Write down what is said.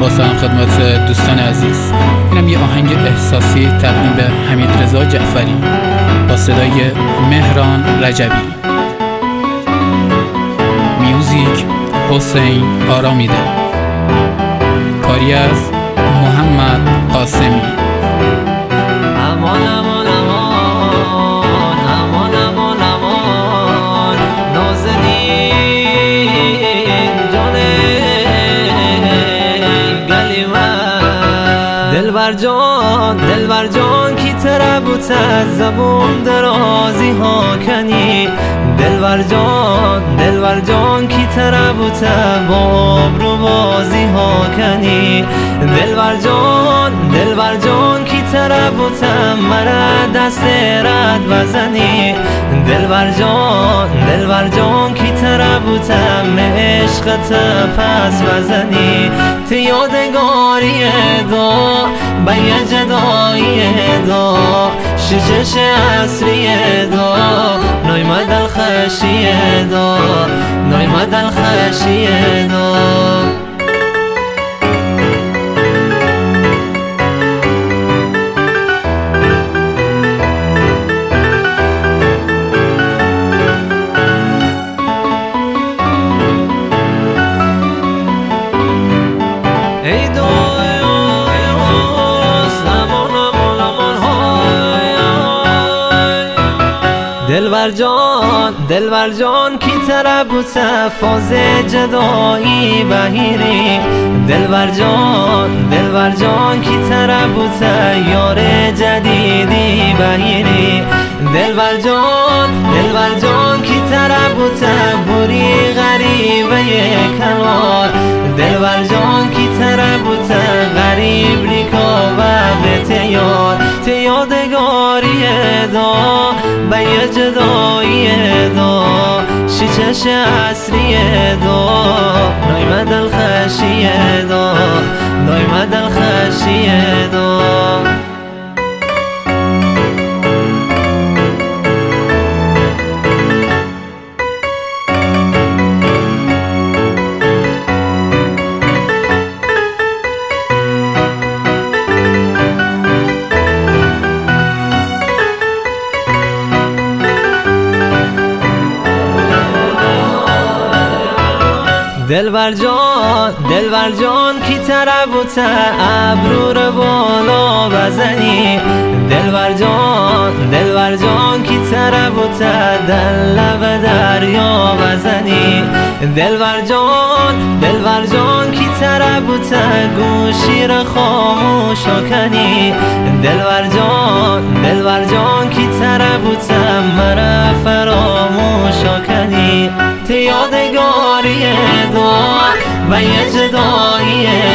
با سلام خدمت دوستان عزیز. اینم یه آهنگ احساسی تقدیم به حمیدرضا جعفری با صدای مهران رجبی. میوزیک حسین آرامیده، کاری از محمد قاسمی. امان امان امان امان امان امان نازنین جان گلیمه، دلبر جان کی تربوت از زبون درازی ها کنی، دلبر جان کی تربوت با آبرو بازی ها کنی، دلبر جان کی تربوت مرا دست رد بزنی، دلبر جان کی تربوت عشقت پس بزنی، تی یادگاری دو بیا جدایی دو شجش عصری دو نایمد الخشی دو نایمد الخشی دو. دلبر جان کی تربوت فاز جدایی بهیری، دلبر جان کی تربوت یار جدیدی بهیری، دلبر جان کی تربوت بوری غریبه کنار، دلبر جان کی تربوت غریب ریکا تیار، تی یادگاری دا بیا جدایی دا شیچش عصری دا نایمد الخشی دا نایمد الخشی دا. دلبر جان کی تربوت ابرو رو بالا بزنی، دلبر جان کی تربوت در لب دریا بزنی، دلبر جان کی تربوت گوشی رو خاموش کنی، دلبر جان کی تربوت مرا فراموش کنی، تی یادگاری دو و یه جدایی